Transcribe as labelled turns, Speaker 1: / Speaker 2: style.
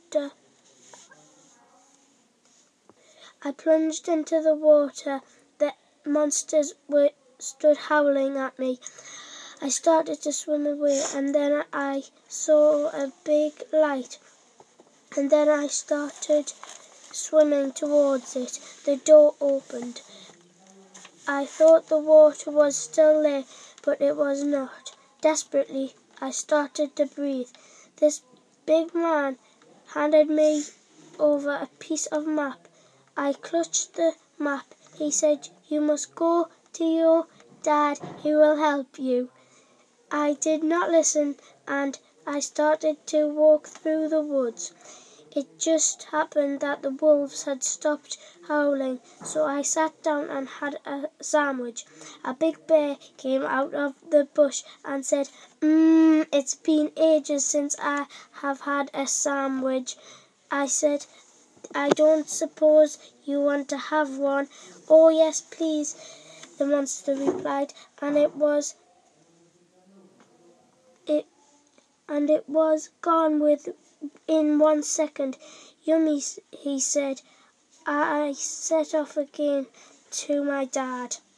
Speaker 1: after I plunged into the water, the monsters stood howling at me. I started to swim away, and then I saw a big light, and then I started swimming towards it. The door opened. I thought the water was still there, but it was not. Desperately, I started to breathe. This big man handed me over a piece of map. I clutched the map. He said, "You must go to your dad. He will help you." I did not listen, and I started to walk through the woods. It just happened that the wolves had stopped howling, so I sat down and had a sandwich. A big bear came out of the bush and said, "It's been ages since I have had a sandwich." I said, "I don't suppose you want to have one?" "Oh, yes, please," the monster replied, and it was gone within 1 second. "Yummy," he said. I set off again to my dad.